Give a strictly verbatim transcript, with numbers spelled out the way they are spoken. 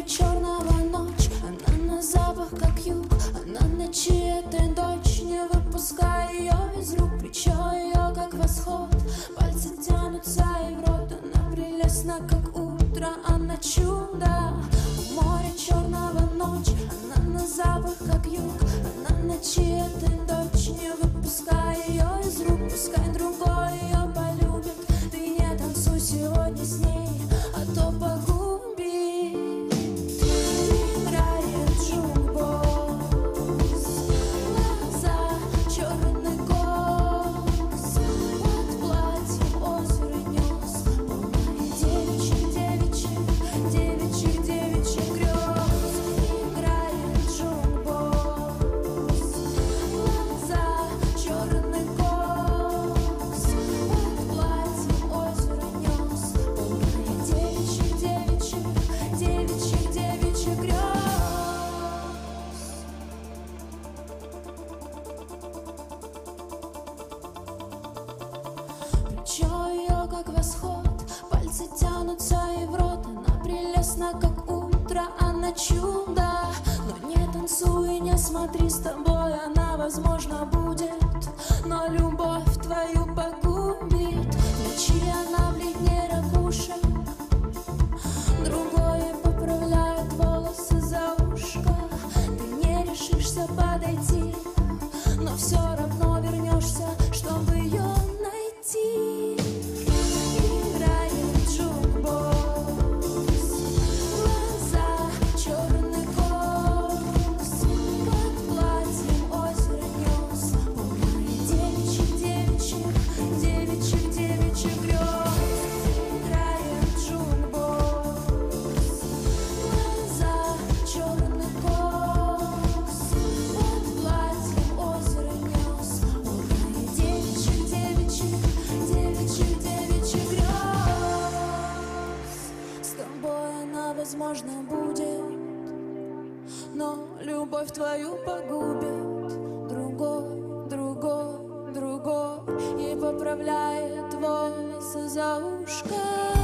черного ночь, она на запах как юг, она ночи этой дочь, не выпуская ее из рук. Плечо ее как восход, пальцы тянутся и в рот, она прелестна как утро, она чудо. У моря черного ночь, она на запах как юг, она ночи этой дочь, не выпуская ее из рук. Пускай другой ее полюбит, ты не танцуй сегодня с ней, а то погубит. Играет джукбокс, глаза, черный кокс, под платьем озеро нес, полное девичьих, девичьих, девичьих, девичьих грез. Играет джукбокс, глаза, черный кокс, под платьем озеро нес, полное девичьих, девичьих, девичьих, девичьих грез. Плечо ее как восход, пальцы тянутся и в рот, она прелестна как утро, она чудо. Но не танцуй, не смотри, с тобой она, возможно, будет, но любовь твою погубит. В ночи она бледнее ракушек, другой поправляет волосы за ушко. Ты не решишься подойти, но все равно вернешься, чтобы ее найти. Играет джукбокс, глаза, черный кокс, под платьем озеро нес, полное девичьих, девичьих, девичьих, девичьих грез. Играет джукбокс, глаза, черный кокс, под платьем озеро нес, полное девичьих, девичьих, девичьих, девичьих грез. С тобой она, возможно, будет, но любовь твою погубит. Другой, другой, другой и поправляет волосы за ушко.